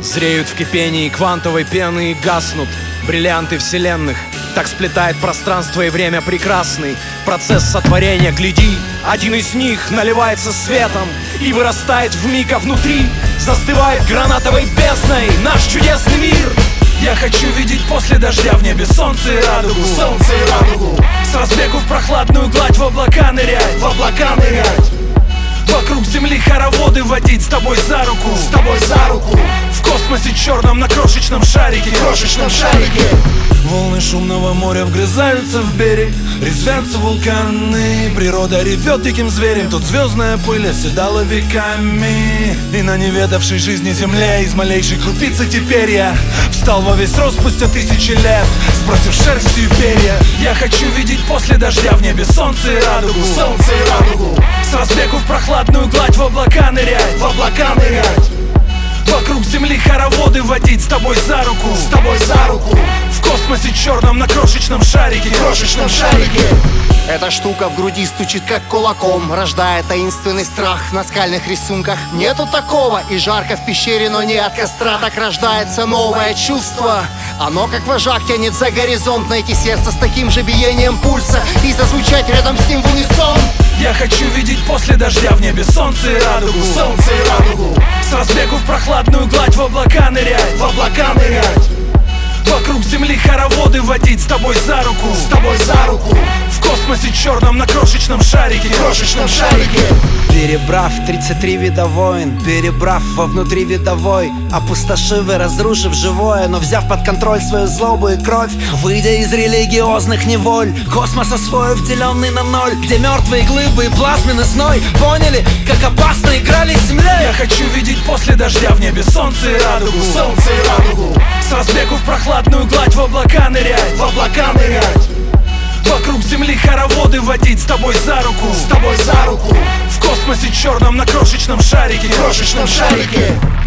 Зреют в кипении квантовой пены и гаснут бриллианты вселенных. Так сплетает пространство и время прекрасный процесс сотворения. Гляди, один из них наливается светом и вырастает вмиг, а внутри застывает гранатовой бездной наш чудесный мир. Я хочу видеть после дождя в небе солнце и радугу, солнце и радугу. С разбегу в прохладную гладь в облака нырять, в облака нырять. Вокруг земли хороводы водить с тобой за руку, с тобой за руку. В космосе черном на крошечном шарике, крошечном шарике. Волны шумного моря вгрызаются в берег, резвятся вулканы. Природа ревет диким зверем, тут звездная пыль оседала веками. И на неведавшей жизни земле из малейшей крупицы теперь я встал во весь рост спустя тысячи лет, сбросив шерстью и перья. Я хочу видеть после дождя в небе солнце и радугу, солнце и радугу. С разбегу в прохладную гладь в облака нырять, в облака нырять. Вокруг земли хороводы водить с тобой за руку, с тобой за руку. В космосе черном на крошечном шарике, крошечном шарике. Эта штука в груди стучит как кулаком, рождая таинственный страх на скальных рисунках. Нету такого, и жарко в пещере, но не от костра. Так рождается новое чувство. Оно как вожак тянет за горизонт, найти сердце с таким же биением пульса и зазвучать рядом с ним в унисон. Я хочу видеть после дождя в небе солнце и радугу, солнце и радугу. С разбегу в прохладную гладь в облака нырять, в облака нырять. Вокруг земли хороводы водить с тобой за руку, с тобой за руку. В космосе черном на крошечном шарике, крошечном шарике. Перебрав 33 вида войн, перебрав вовнутри видовой, опустошив и разрушив живое, но взяв под контроль свою злобу и кровь, выйдя из религиозных неволь, космос освоив, деленный на ноль, где мертвые глыбы и плазменный сной поняли, как опасно играли с землей. Я хочу видеть после дождя в небе солнце и радугу, солнце и радугу. С разбегу в прохладную гладь в облака нырять, в облака нырять. Вокруг земли хороводы водить с тобой за руку, с тобой за руку. В космосе черном на крошечном шарике, крошечном шарике.